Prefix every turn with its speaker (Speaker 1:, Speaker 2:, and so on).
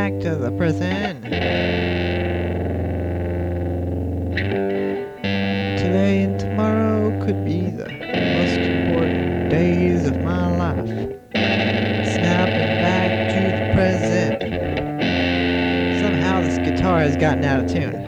Speaker 1: back to the present. Today and tomorrow could be the most important days of my life. Snapping back to the present. Somehow this guitar has gotten out of tune.